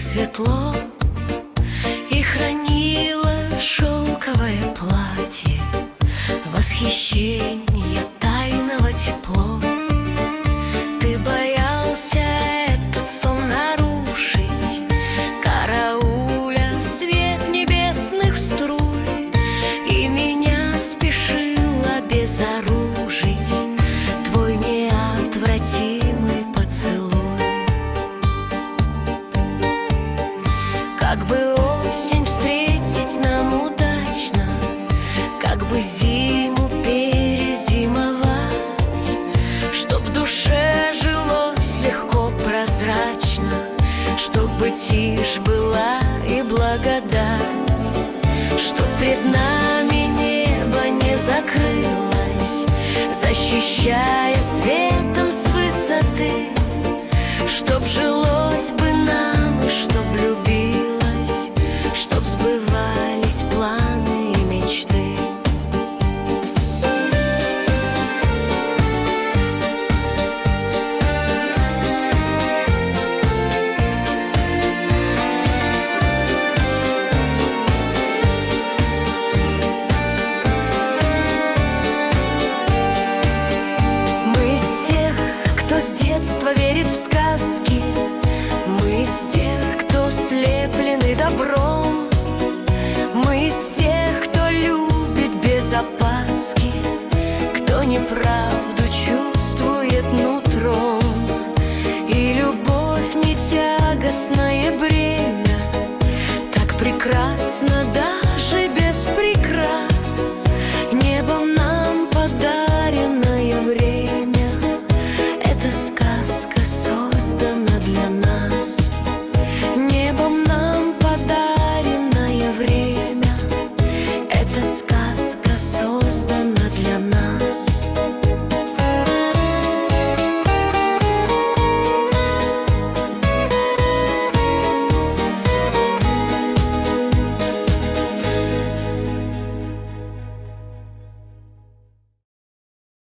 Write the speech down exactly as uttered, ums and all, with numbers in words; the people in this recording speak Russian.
светло, и хранила шелковое платье восхищение тайного тепло. Ты боялся этот сон нарушить, карауля свет небесных струй, и меня спешила обезоружить твой неотвратимый поцелуй. Как бы осень встретить нам удачно, как бы зиму перезимовать, чтоб в душе жилось легко, прозрачно, чтобы тишь была и благодать, чтоб пред нами небо не закрылось, защищая светом с высоты, чтоб жилось бы нам и чтоб любилось, чтоб сбывались планы и мечты. Мы из тех, кто с детства верит в сказки, мы из тех, кто слеплены добром, мы из тех, кто любит без опаски, кто неправду чувствует нутром. И любовь не тягостное бремя, так прекрасно, да,